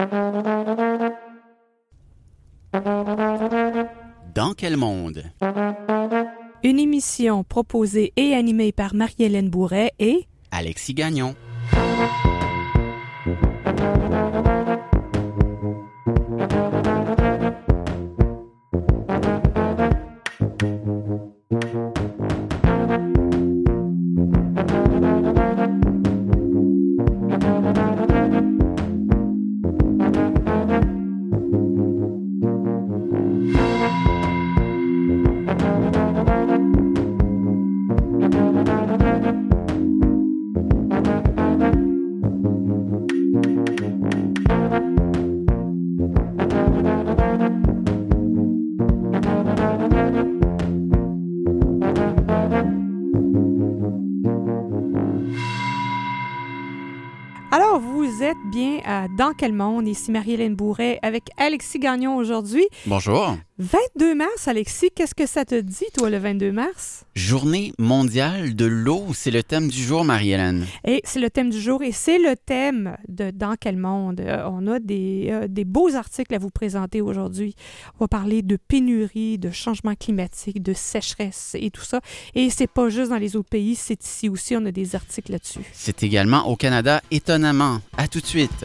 Dans quel monde? Une émission proposée et animée par Marie-Hélène Bourret et Alexis Gagnon. Alors, vous êtes bien à Dans quel monde? Ici Marie-Hélène Bourret avec Alexis Gagnon aujourd'hui. Bonjour. 22 mars, Alexis, qu'est-ce que ça te dit, toi, le 22 mars? Journée mondiale de l'eau, c'est le thème du jour, Marie-Hélène. Et c'est le thème du jour et c'est le thème de Dans quel monde? On a des beaux articles à vous présenter aujourd'hui. On va parler de pénurie, de changement climatique, de sécheresse et tout ça. Et c'est pas juste dans les autres pays, c'est ici aussi, on a des articles là-dessus. C'est également au Canada, étonnamment. À tout de suite.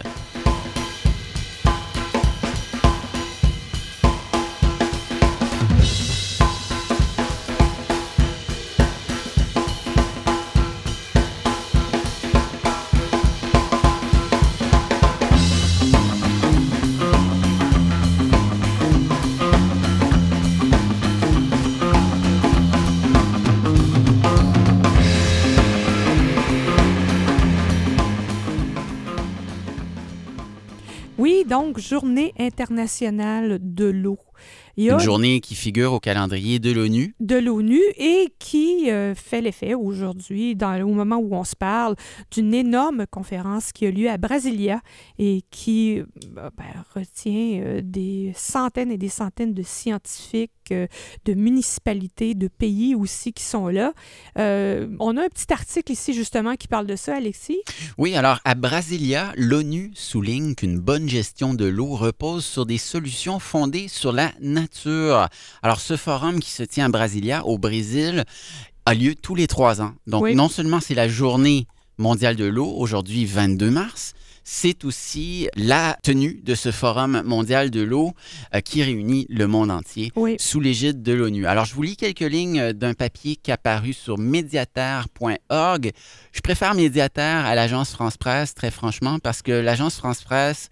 Oui, donc, Journée internationale de l'eau. Il y a Une journée qui figure au calendrier de l'ONU. de l'ONU et qui fait l'effet aujourd'hui, au moment où on se parle, d'une énorme conférence qui a lieu à Brasilia et qui retient des centaines et des centaines de scientifiques, de municipalités, de pays aussi qui sont là. On a un petit article ici justement qui parle de ça, Alexis. Oui, alors à Brasilia, l'ONU souligne qu'une bonne gestion de l'eau repose sur des solutions fondées sur la nature. Alors ce forum qui se tient à Brasilia, au Brésil, a lieu tous les 3 ans. Donc Oui. non seulement c'est la journée mondiale de l'eau, aujourd'hui 22 mars, c'est aussi la tenue de ce forum mondial de l'eau qui réunit le monde entier Oui. sous l'égide de l'ONU. Alors, je vous lis quelques lignes d'un papier qui a paru sur mediaterre.org. Je préfère Mediaterre à l'agence France-Presse, très franchement, parce que l'agence France-Presse,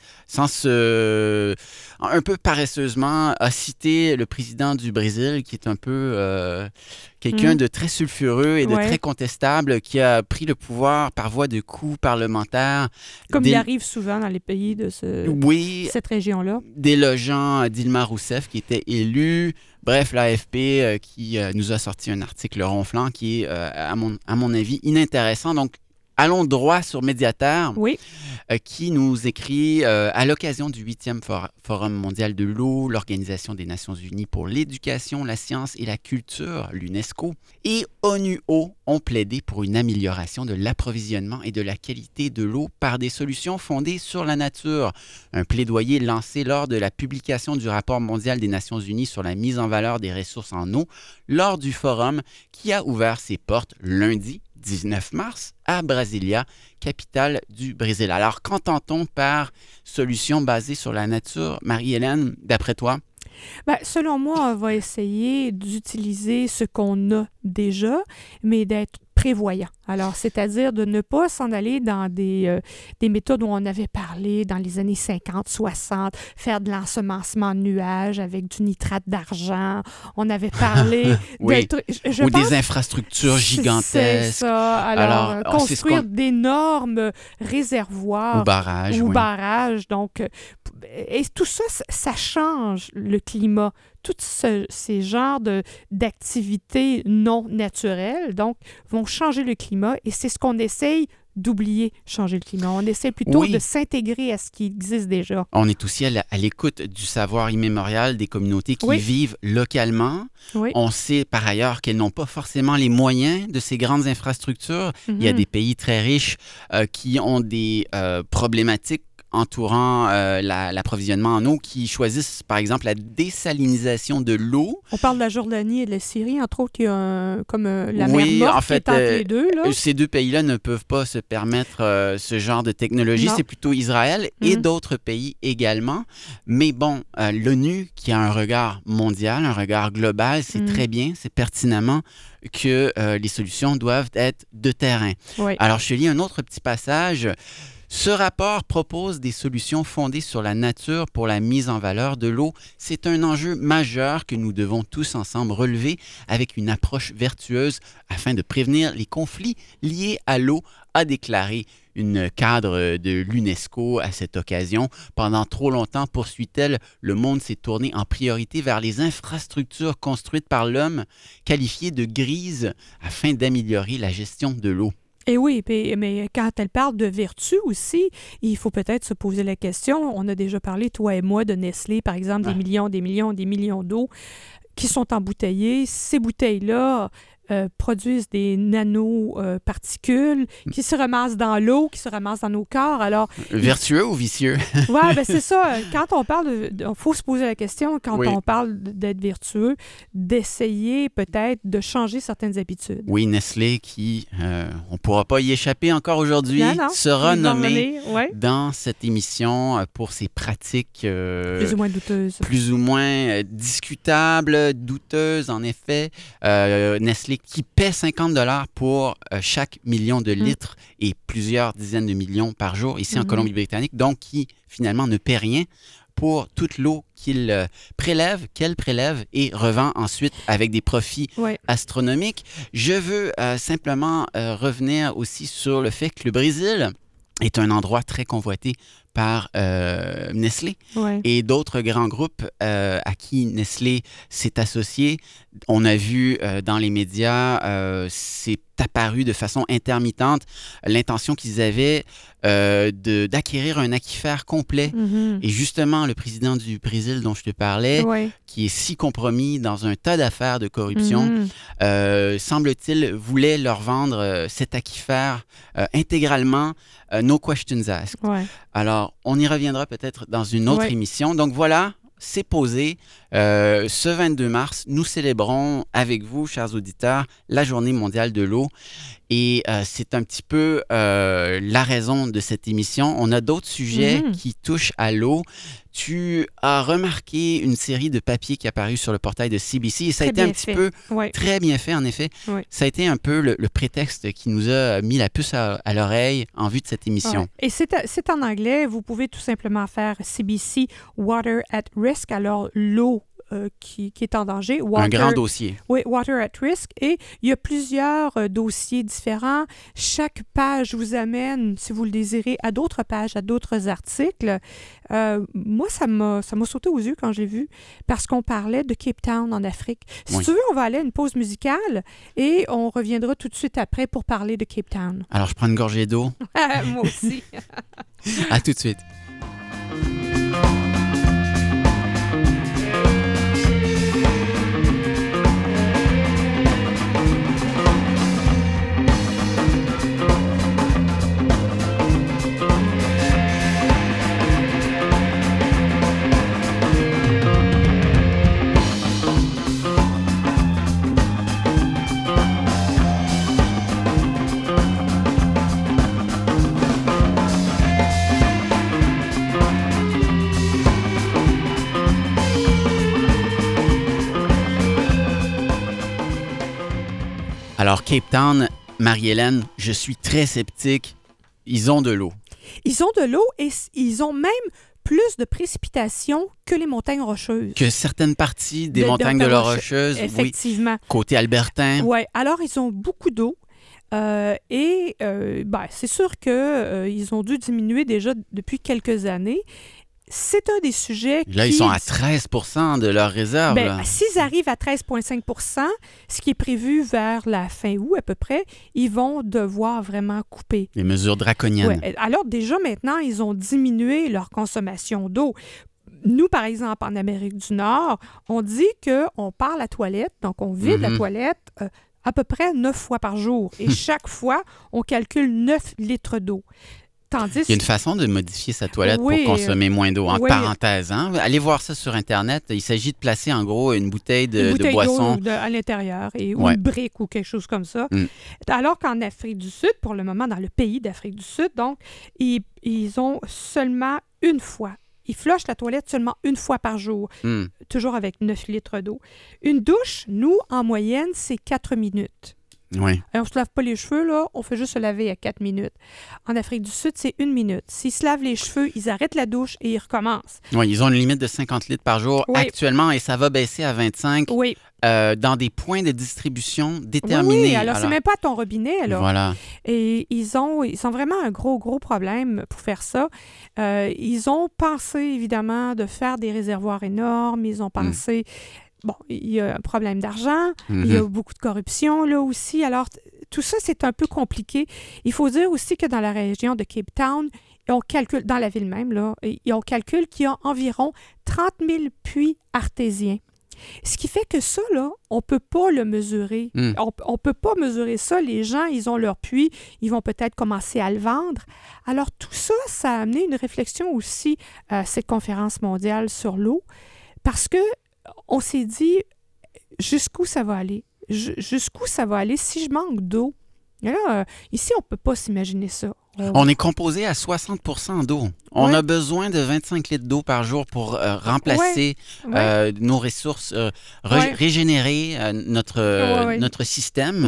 un peu paresseusement, a cité le président du Brésil, qui est un peu quelqu'un de très sulfureux et de Ouais. très contestable, qui a pris le pouvoir par voie de coup parlementaire. Comme il arrive souvent dans les pays de Oui, cette région-là. délogeant Dilma Rousseff qui était élue. Bref, l'AFP qui nous a sorti un article ronflant qui est, à mon avis, inintéressant. Donc, allons droit sur Mediaterre, Oui. qui nous écrit à l'occasion du 8e Forum mondial de l'eau, l'Organisation des Nations unies pour l'éducation, la science et la culture, l'UNESCO, et ONU Eau ont plaidé pour une amélioration de l'approvisionnement et de la qualité de l'eau par des solutions fondées sur la nature. Un plaidoyer lancé lors de la publication du rapport mondial des Nations unies sur la mise en valeur des ressources en eau lors du forum qui a ouvert ses portes lundi 19 mars à Brasilia, capitale du Brésil. Alors, qu'entend-on par solution basée sur la nature? Marie-Hélène, d'après toi? Ben, selon moi, on va essayer d'utiliser ce qu'on a déjà, mais d'être prévoyant. Alors, c'est-à-dire de ne pas s'en aller dans des méthodes où on avait parlé dans les années 50, 60, faire de l'ensemencement de nuages avec du nitrate d'argent. On avait parlé Oui. de Ou des infrastructures gigantesques. C'est ça. Alors, c'est construire d'énormes réservoirs ou barrages. ou Oui. barrages. Donc, et tout ça, ça change le climat. Tous ces genres d'activités non naturelles, donc, vont changer le climat et c'est ce qu'on essaye d'oublier, changer le climat. On essaie plutôt Oui. de s'intégrer à ce qui existe déjà. On est aussi à l'écoute du savoir immémorial des communautés qui Oui. vivent localement. Oui. On sait par ailleurs qu'elles n'ont pas forcément les moyens de ces grandes infrastructures. Il y a des pays très riches qui ont des problématiques entourant l'approvisionnement en eau qui choisissent, par exemple, la désalinisation de l'eau. On parle de la Jordanie et de la Syrie, entre autres, qui a la Oui, mer Morte en fait, qui est entre les deux. Là. ces deux pays-là ne peuvent pas se permettre ce genre de technologie. Non. C'est plutôt Israël et d'autres pays également. Mais bon, l'ONU, qui a un regard mondial, un regard global, c'est très bien, c'est pertinemment que les solutions doivent être de terrain. Oui. Alors, je te lis un autre petit passage. Ce rapport propose des solutions fondées sur la nature pour la mise en valeur de l'eau. C'est un enjeu majeur que nous devons tous ensemble relever avec une approche vertueuse afin de prévenir les conflits liés à l'eau, a déclaré une cadre de l'UNESCO à cette occasion. Pendant trop longtemps, poursuit-elle, le monde s'est tourné en priorité vers les infrastructures construites par l'homme, qualifiées de grises, afin d'améliorer la gestion de l'eau. Et oui, mais quand elle parle de vertu aussi, il faut peut-être se poser la question, on a déjà parlé, toi et moi, de Nestlé, par exemple, des millions d'eau qui sont embouteillées. Ces bouteilles-là produisent des nanoparticules qui se ramassent dans l'eau, qui se ramassent dans nos corps. Alors, vertueux ou vicieux? Oui, ben c'est ça. Quand on parle il faut se poser la question, quand on parle d'être vertueux, d'essayer peut-être de changer certaines habitudes. Oui, Nestlé, qui, on ne pourra pas y échapper encore aujourd'hui, sera nommé dans cette émission pour ses pratiques plus ou moins douteuses. Plus ou moins discutables, douteuses, en effet. Nestlé qui paie 50 $ pour chaque million de litres et plusieurs dizaines de millions par jour ici en Colombie-Britannique, donc qui finalement ne paie rien pour toute l'eau qu'elle prélève et revend ensuite avec des profits astronomiques. Je veux simplement revenir aussi sur le fait que le Brésil est un endroit très convoité par Nestlé et d'autres grands groupes à qui Nestlé s'est associé. On a vu dans les médias, c'est apparu de façon intermittente l'intention qu'ils avaient d'acquérir un aquifère complet. Et justement, le président du Brésil dont je te parlais, qui est si compromis dans un tas d'affaires de corruption, semble-t-il, voulait leur vendre cet aquifère intégralement, no questions asked. Alors, on y reviendra peut-être dans une autre émission. Donc voilà, c'est posé. Ce 22 mars, nous célébrons avec vous, chers auditeurs, la Journée mondiale de l'eau. Et c'est un petit peu la raison de cette émission. On a d'autres sujets qui touchent à l'eau. Tu as remarqué une série de papiers qui est apparue sur le portail de CBC et ça a été un petit peu très bien fait, en effet. Ça a été un peu le prétexte qui nous a mis la puce à l'oreille en vue de cette émission. Et c'est en anglais. Vous pouvez tout simplement faire CBC Water at Risk, alors l'eau qui est en danger. Un grand dossier. Oui, Water at Risk. Et il y a plusieurs dossiers différents. Chaque page vous amène, si vous le désirez, à d'autres pages, à d'autres articles. Moi, ça m'a sauté aux yeux quand j'ai vu, parce qu'on parlait de Cape Town en Afrique. Si tu veux, on va aller à une pause musicale et on reviendra tout de suite après pour parler de Cape Town. Alors, je prends une gorgée d'eau. Moi aussi. À tout de suite. Alors, Cape Town, Marie-Hélène, je suis très sceptique. Ils ont de l'eau. Ils ont de l'eau et ils ont même plus de précipitations que les montagnes rocheuses. Que certaines parties des montagnes de la Rocheuse. Effectivement. Oui, côté albertain. Oui, alors ils ont beaucoup d'eau. C'est sûr qu'ils ont dû diminuer déjà depuis quelques années. C'est un des sujets Là, ils sont à 13 % de leurs réserves. S'ils arrivent à 13,5 %, ce qui est prévu vers la fin août à peu près, ils vont devoir vraiment couper. Les mesures draconiennes. Ouais. Alors déjà maintenant, ils ont diminué leur consommation d'eau. Nous, par exemple, en Amérique du Nord, on dit qu'on part la toilette, donc on vide la toilette à peu près 9 fois par jour. Et chaque fois, on calcule 9 litres d'eau. Tandis Il y a une façon de modifier sa toilette Oui, pour consommer moins d'eau. En oui. parenthèse, hein? Allez voir ça sur Internet. Il s'agit de placer en gros une bouteille une de bouteille boisson. d'eau à l'intérieur ou Ouais. une brique ou quelque chose comme ça. Mm. Alors qu'en Afrique du Sud, pour le moment, dans le pays d'Afrique du Sud, donc, ils ont seulement une fois. Ils flushent la toilette seulement une fois par jour, Hmm. toujours avec 9 litres d'eau. Une douche, nous, en moyenne, c'est 4 minutes. Oui. Et on ne se lave pas les cheveux, là, on fait juste se laver à 4 minutes. En Afrique du Sud, c'est 1 minute. S'ils se lavent les cheveux, ils arrêtent la douche et ils recommencent. Oui, ils ont une limite de 50 litres par jour Oui. actuellement et ça va baisser à 25 Oui, dans des points de distribution déterminés. oui, alors c'est même pas à ton robinet, là. Voilà. Et ils ont vraiment un gros problème pour faire ça. Ils ont pensé, évidemment, de faire des réservoirs énormes. Ils ont pensé... Bon, il y a un problème d'argent. Il y a beaucoup de corruption, là, aussi. Alors, tout ça, c'est un peu compliqué. Il faut dire aussi que dans la région de Cape Town, on calcule, dans la ville même, là, on calcule qu'il y a environ 30 000 puits artésiens. Ce qui fait que ça, là, on ne peut pas le mesurer. On ne peut pas mesurer ça. Les gens, ils ont leur puits, ils vont peut-être commencer à le vendre. Alors, tout ça, ça a amené une réflexion aussi à cette conférence mondiale sur l'eau, parce que on s'est dit, jusqu'où ça va aller? Jusqu'où ça va aller si je manque d'eau? Et là, ici, on ne peut pas s'imaginer ça. On est composé à 60% d'eau. On a besoin de 25 litres d'eau par jour pour remplacer nos ressources, régénérer notre système.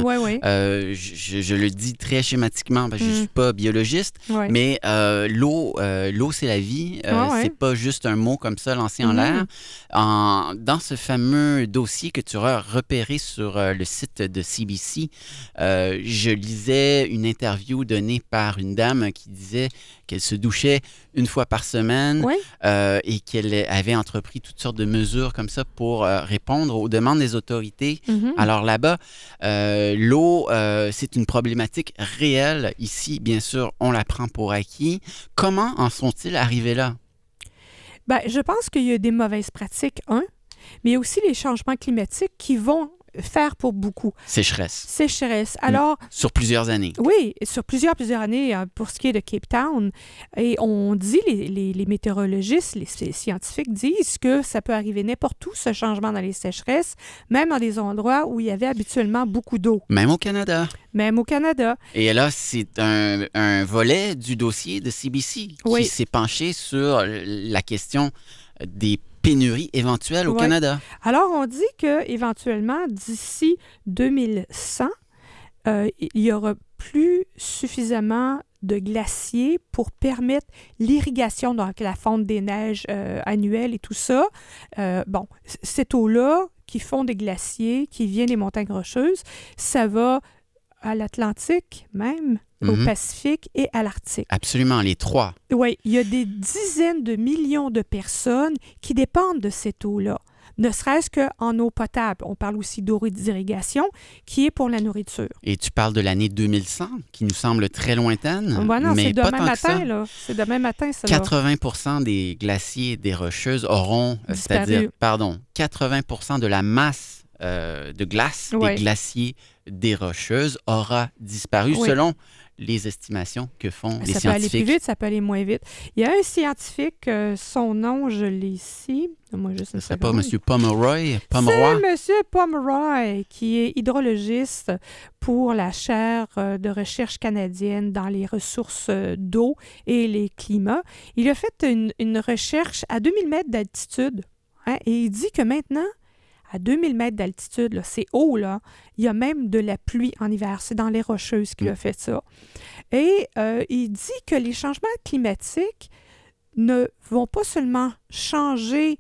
Je le dis très schématiquement parce que je ne suis pas biologiste, mais l'eau, c'est la vie. C'est pas juste un mot comme ça lancé en l'air. Dans ce fameux dossier que tu auras repéré sur le site de CBC, je lisais une interview donnée par une dame qui disait qu'elle se douchait une fois par semaine et qu'elle avait entrepris toutes sortes de mesures comme ça pour répondre aux demandes des autorités. Alors là-bas, l'eau, c'est une problématique réelle. Ici, bien sûr, on la prend pour acquis. Comment en sont-ils arrivés là? Bien, je pense qu'il y a des mauvaises pratiques, mais il y a aussi les changements climatiques qui vont faire pour beaucoup. Sécheresse. Alors... Sur plusieurs années. Oui, sur plusieurs années pour ce qui est de Cape Town. Et on dit, les météorologistes, les scientifiques disent que ça peut arriver n'importe où, ce changement dans les sécheresses, même dans des endroits où il y avait habituellement beaucoup d'eau. Même au Canada. Et là, c'est un volet du dossier de CBC qui s'est penché sur la question des pénurie éventuelle au Canada. Alors, on dit qu'éventuellement, d'ici 2100, il y aura plus suffisamment de glaciers pour permettre l'irrigation, donc la fonte des neiges annuelles et tout ça. Cette eau-là, qui fond des glaciers, qui vient des montagnes rocheuses, ça va à l'Atlantique même, au Pacifique et à l'Arctique. Absolument, les trois. Oui, il y a des dizaines de millions de personnes qui dépendent de cette eau-là, ne serait-ce qu'en eau potable. On parle aussi d'eau d'irrigation, qui est pour la nourriture. Et tu parles de l'année 2100, qui nous semble très lointaine, non, mais c'est pas demain tant matin, que ça. là. C'est demain matin, ça. 80% des glaciers et des rocheuses auront, c'est-à-dire, 80% de la masse de glace des glaciers des rocheuses aura disparu selon les estimations que font les scientifiques. Ça peut aller plus vite, ça peut aller moins vite. Il y a un scientifique, son nom, je l'ai ici. Moi, juste une seconde. C'est pas M. Pomeroy? C'est M. Pomeroy, qui est hydrologiste pour la chaire de recherche canadienne dans les ressources d'eau et les climats. Il a fait une recherche à 2000 mètres d'altitude. Et il dit que maintenant, à 2000 mètres d'altitude, là, c'est haut, là, il y a même de la pluie en hiver. C'est dans les Rocheuses qu'il a fait ça. Et il dit que les changements climatiques ne vont pas seulement changer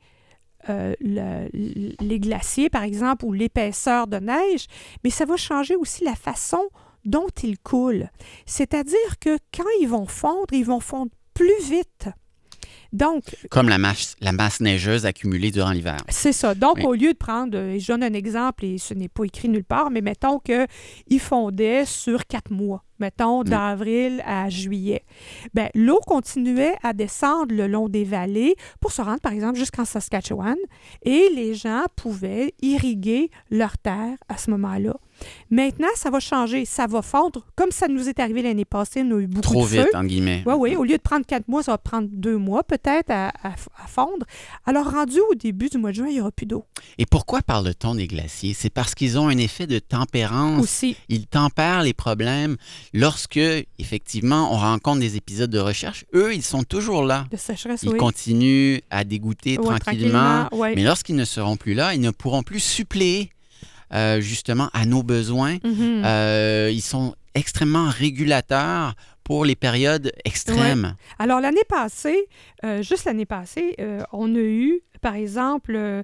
les glaciers, par exemple, ou l'épaisseur de neige, mais ça va changer aussi la façon dont ils coulent. C'est-à-dire que quand ils vont fondre plus vite. Donc, comme la masse neigeuse accumulée durant l'hiver. C'est ça. Donc, au lieu de prendre, je donne un exemple et ce n'est pas écrit nulle part, mais mettons qu'ils fondaient sur 4 mois, mettons d'avril à juillet. Bien, l'eau continuait à descendre le long des vallées pour se rendre, par exemple, jusqu'en Saskatchewan et les gens pouvaient irriguer leurs terres à ce moment-là. Maintenant, ça va changer, ça va fondre. Comme ça nous est arrivé l'année passée, on a eu beaucoup Trop de feu. vite, en guillemets. Oui, au lieu de prendre 4 mois, ça va prendre 2 mois peut-être à fondre. Alors, rendu au début du mois de juin, il n'y aura plus d'eau. Et pourquoi parle-t-on des glaciers? C'est parce qu'ils ont un effet de tempérance. Aussi. Ils tempèrent les problèmes. Lorsque, effectivement, on rencontre des épisodes de recherche, eux, ils sont toujours là. De sécheresse, Ils oui. continuent à dégoûter Ouais, tranquillement. ouais. Mais lorsqu'ils ne seront plus là, ils ne pourront plus suppléer justement à nos besoins. Mhm. Ils sont extrêmement régulateurs pour les périodes extrêmes. Alors, l'année passée, juste l'année passée, on a eu, par exemple,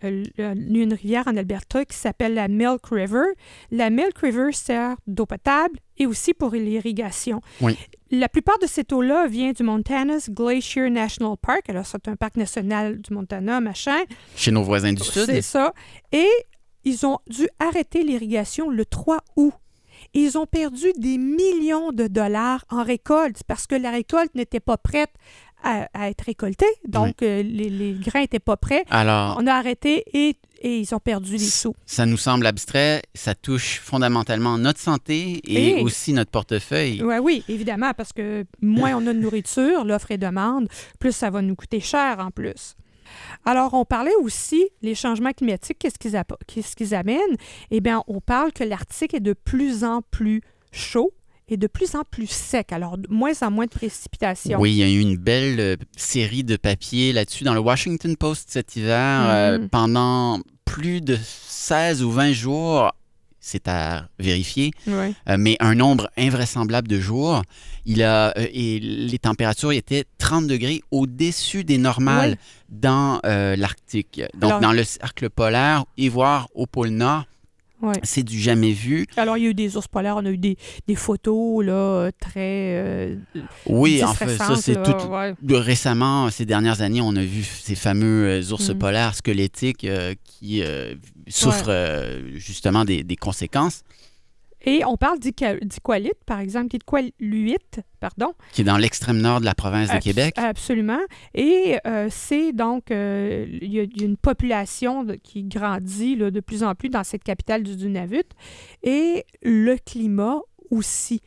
une rivière en Alberta qui s'appelle la Milk River. La Milk River sert d'eau potable et aussi pour l'irrigation. Oui. La plupart de cette eau-là vient du Montanas Glacier National Park. Alors, c'est un parc national du Montana, machin. Chez nos voisins du Sud. C'est ça. Et ils ont dû arrêter l'irrigation le 3 août. Et ils ont perdu des millions de dollars en récolte parce que la récolte n'était pas prête à être récoltée. Donc, les grains n'étaient pas prêts. Alors, On a arrêté et ils ont perdu des sous. ça nous semble abstrait, ça touche fondamentalement notre santé et aussi notre portefeuille. Oui, évidemment, parce que moins on a de nourriture, l'offre et demande, plus ça va nous coûter cher en plus. Alors, on parlait aussi les changements climatiques, qu'est-ce qu'ils amènent? Eh bien, on parle que l'Arctique est de plus en plus chaud et de plus en plus sec. Alors, de moins en moins de précipitations. Oui, il y a eu une belle série de papiers là-dessus dans le Washington Post cet hiver. Pendant plus de 16 ou 20 jours, c'est à vérifier, Oui. mais un nombre invraisemblable de jours. Et les températures étaient 30 degrés au-dessus des normales dans l'Arctique. Donc, Alors, dans le cercle polaire et voire au pôle Nord, c'est du jamais vu. Alors, il y a eu des ours polaires, on a eu des photos là, très Oui, en fait, ça, c'est tout. Ouais. Récemment, ces dernières années, on a vu ces fameux ours polaires squelettiques qui souffrent justement des conséquences. Et on parle d'Iqaluit, par exemple, pardon. Qui est dans l'extrême nord de la province de Québec. Absolument. Et c'est donc, il y a une population qui grandit là, de plus en plus dans cette capitale du Nunavut. Et le climat aussi.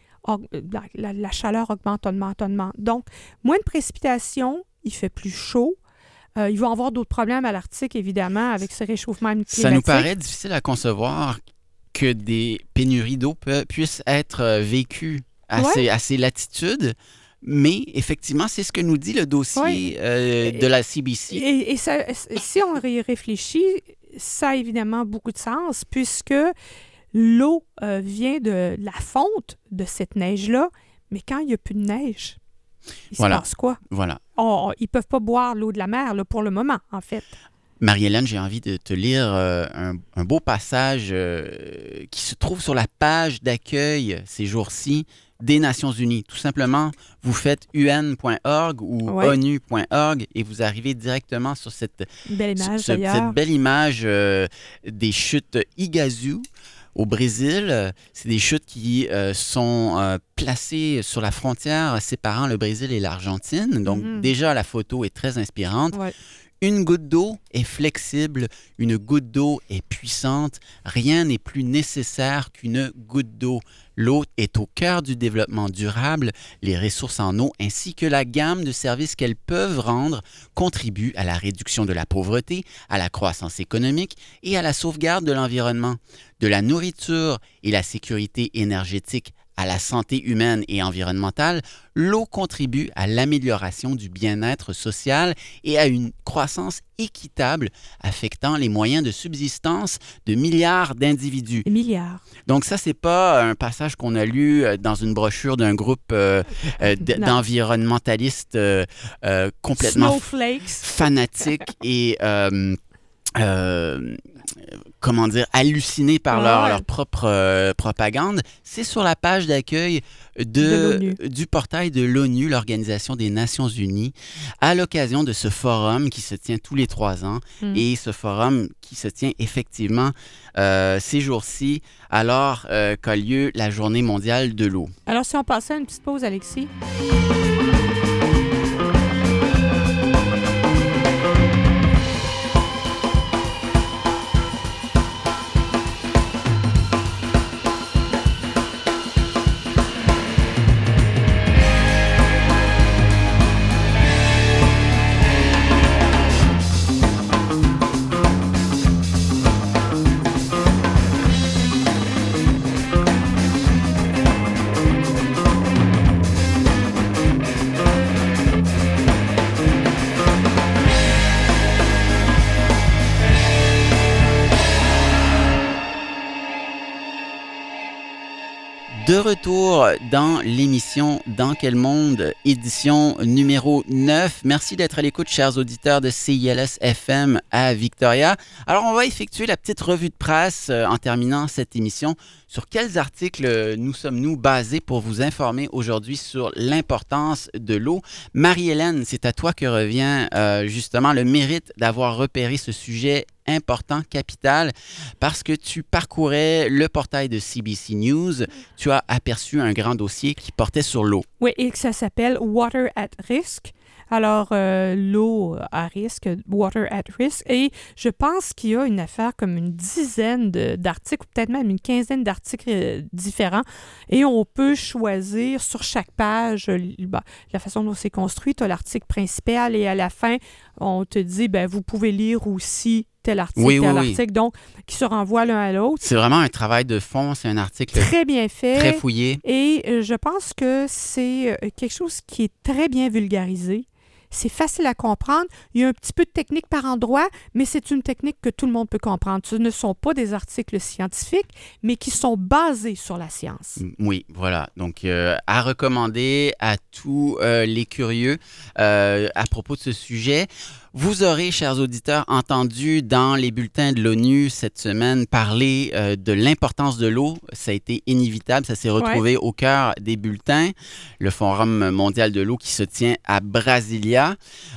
La chaleur augmente. Donc, moins de précipitations, il fait plus chaud. Il va y avoir d'autres problèmes à l'Arctique, évidemment, avec ce réchauffement climatique. Ça nous paraît difficile à concevoir que des pénuries d'eau puissent être vécues à ces latitudes. Mais effectivement, c'est ce que nous dit le dossier de la CBC. Et ça, si on y réfléchit, ça a évidemment beaucoup de sens puisque l'eau vient de la fonte de cette neige-là. Mais quand il n'y a plus de neige, il se passe quoi? Voilà. Ils ne peuvent pas boire l'eau de la mer là, pour le moment, en fait. Marie-Hélène, j'ai envie de te lire un beau passage qui se trouve sur la page d'accueil ces jours-ci des Nations Unies. Tout simplement, vous faites un.org ou onu.org et vous arrivez directement sur cette belle image des chutes Iguazu au Brésil. C'est des chutes qui sont placées sur la frontière séparant le Brésil et l'Argentine. Donc, déjà, la photo est très inspirante. Ouais. Une goutte d'eau est flexible, une goutte d'eau est puissante. Rien n'est plus nécessaire qu'une goutte d'eau. L'eau est au cœur du développement durable. Les ressources en eau ainsi que la gamme de services qu'elles peuvent rendre contribuent à la réduction de la pauvreté, à la croissance économique et à la sauvegarde de l'environnement. De la nourriture et la sécurité énergétique à la santé humaine et environnementale, l'eau contribue à l'amélioration du bien-être social et à une croissance équitable affectant les moyens de subsistance de milliards d'individus. Milliards. Donc ça, c'est pas un passage qu'on a lu dans une brochure d'un groupe d'environnementalistes complètement fanatiques et hallucinés par leur propre propagande. C'est sur la page d'accueil du portail de l'ONU, l'Organisation des Nations Unies, à l'occasion de ce forum qui se tient tous les 3 ans. Et ce forum qui se tient effectivement ces jours-ci, alors qu'a lieu la Journée mondiale de l'eau. Alors, si on passait à une petite pause, Alexis? De retour dans l'émission Dans quel monde, édition numéro 9. Merci d'être à l'écoute, chers auditeurs de CILS FM à Victoria. Alors, on va effectuer la petite revue de presse en terminant cette émission. Sur quels articles nous sommes-nous basés pour vous informer aujourd'hui sur l'importance de l'eau? Marie-Hélène, c'est à toi que revient justement le mérite d'avoir repéré ce sujet important, capital, parce que tu parcourais le portail de CBC News. Tu as aperçu un grand dossier qui portait sur l'eau. Oui, et que ça s'appelle Water at Risk. Alors, l'eau à risque, Water at Risk. Et je pense qu'il y a une affaire comme une dizaine d'articles, ou peut-être même une quinzaine d'articles différents. Et on peut choisir sur chaque page la façon dont c'est construit. Tu as l'article principal et à la fin, on te dit, vous pouvez lire aussi tel article, article, donc qui se renvoient l'un à l'autre. C'est vraiment un travail de fond, c'est un article très bien fait, très fouillé. Et je pense que c'est quelque chose qui est très bien vulgarisé. C'est facile à comprendre. Il y a un petit peu de technique par endroit, mais c'est une technique que tout le monde peut comprendre. Ce ne sont pas des articles scientifiques, mais qui sont basés sur la science. Oui, voilà. Donc, à recommander à tous les curieux à propos de ce sujet. Vous aurez, chers auditeurs, entendu dans les bulletins de l'ONU cette semaine parler de l'importance de l'eau. Ça a été inévitable, ça s'est retrouvé au cœur des bulletins. Le Forum mondial de l'eau qui se tient à Brasilia.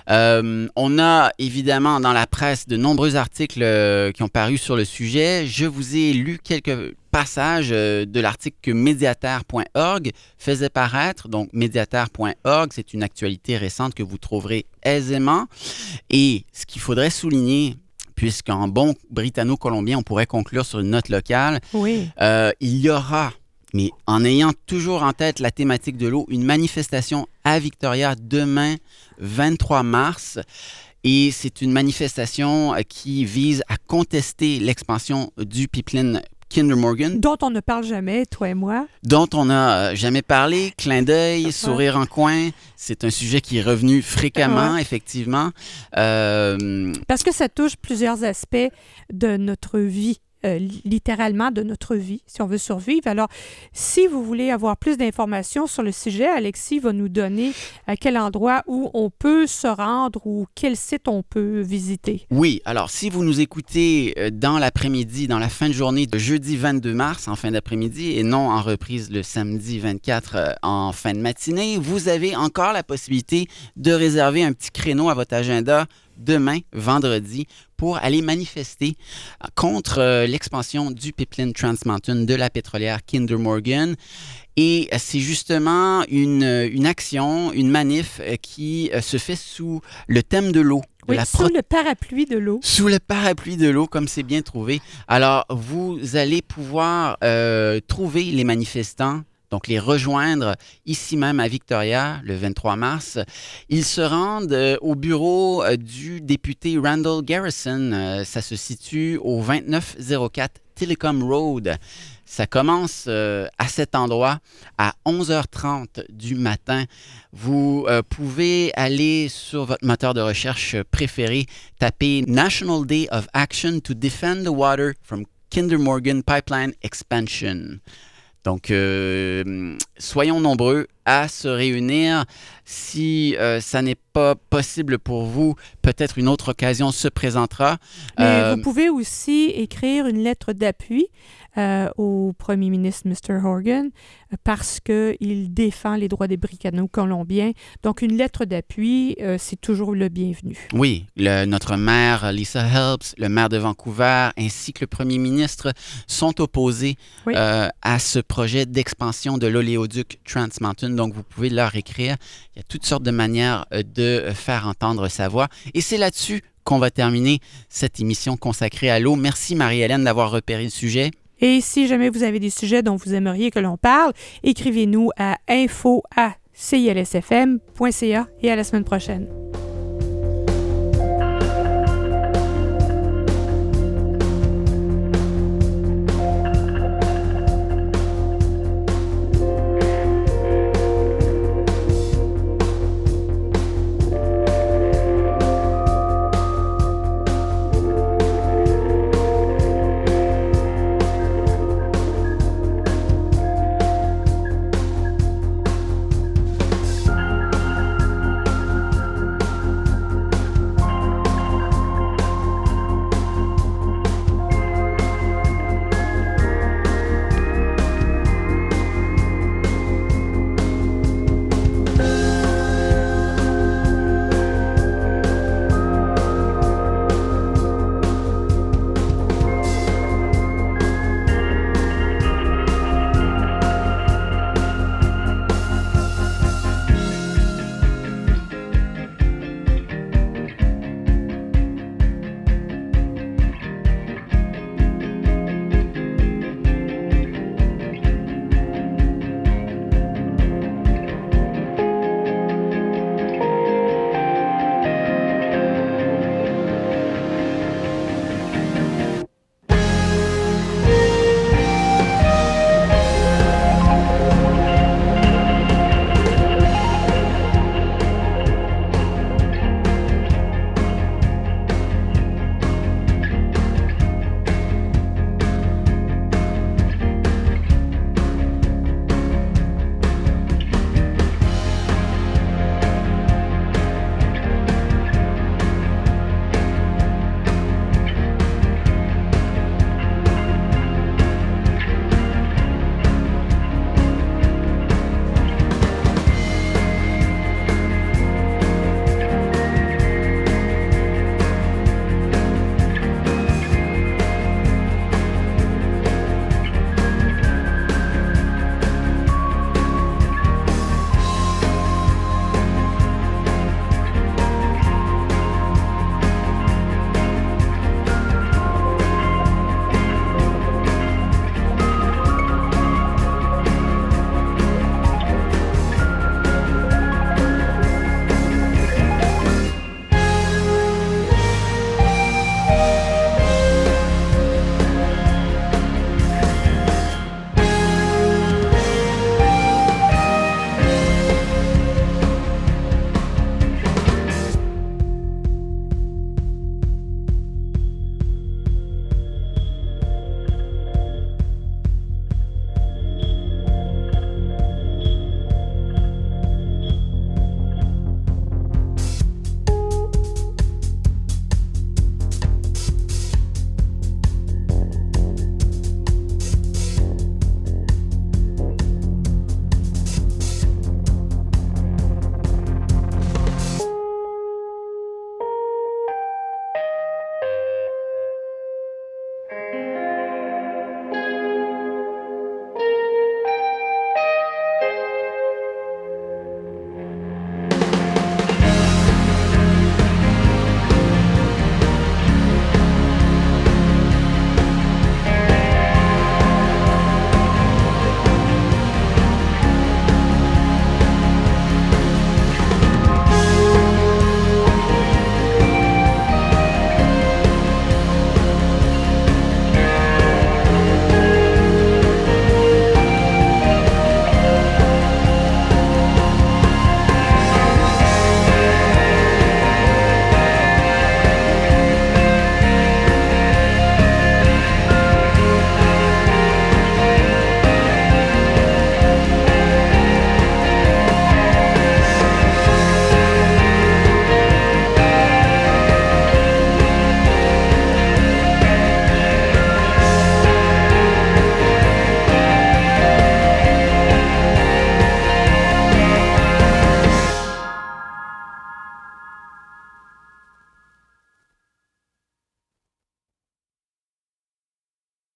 On a évidemment dans la presse de nombreux articles qui ont paru sur le sujet. Je vous ai lu quelques passage de l'article que Médiataire.org faisait paraître. Donc, Médiataire.org, c'est une actualité récente que vous trouverez aisément. Et ce qu'il faudrait souligner, puisqu'en bon britanno-colombien, on pourrait conclure sur une note locale, il y aura, mais en ayant toujours en tête la thématique de l'eau, une manifestation à Victoria demain, 23 mars. Et c'est une manifestation qui vise à contester l'expansion du pipeline Kinder Morgan. Dont on ne parle jamais, toi et moi. Dont on n'a jamais parlé. Clin d'œil, sourire en coin. C'est un sujet qui est revenu fréquemment, effectivement. Parce que ça touche plusieurs aspects de notre vie. Littéralement de notre vie, si on veut survivre. Alors, si vous voulez avoir plus d'informations sur le sujet, Alexis va nous donner à quel endroit où on peut se rendre ou quel site on peut visiter. Oui, alors si vous nous écoutez dans l'après-midi, dans la fin de journée de jeudi 22 mars, en fin d'après-midi, et non en reprise le samedi 24 en fin de matinée, vous avez encore la possibilité de réserver un petit créneau à votre agenda demain, vendredi, pour aller manifester contre l'expansion du pipeline Trans Mountain de la pétrolière Kinder Morgan. Et c'est justement une action, une manif qui se fait sous le thème de l'eau. Sous le parapluie de l'eau. Sous le parapluie de l'eau, comme c'est bien trouvé. Alors, vous allez pouvoir trouver les manifestants, donc les rejoindre ici même à Victoria le 23 mars. Ils se rendent au bureau du député Randall Garrison. Ça se situe au 2904 Telecom Road. Ça commence à cet endroit à 11h30 du matin. Vous pouvez aller sur votre moteur de recherche préféré, taper National Day of Action to Defend the Water from Kinder Morgan Pipeline Expansion. Donc, soyons nombreux à se réunir. Si ça n'est pas possible pour vous, peut-être une autre occasion se présentera. Mais vous pouvez aussi écrire une lettre d'appui au premier ministre, Mr. Horgan, parce qu'il défend les droits des Britanno-Colombiens. Donc, une lettre d'appui, c'est toujours le bienvenu. Oui, notre maire, Lisa Helps, le maire de Vancouver, ainsi que le premier ministre sont opposés à ce projet d'expansion de l'oléoduc Trans Mountain. Donc, vous pouvez leur écrire. Il y a toutes sortes de manières de faire entendre sa voix. Et c'est là-dessus qu'on va terminer cette émission consacrée à l'eau. Merci Marie-Hélène d'avoir repéré le sujet. Et si jamais vous avez des sujets dont vous aimeriez que l'on parle, écrivez-nous à info@cilsfm.ca et à la semaine prochaine.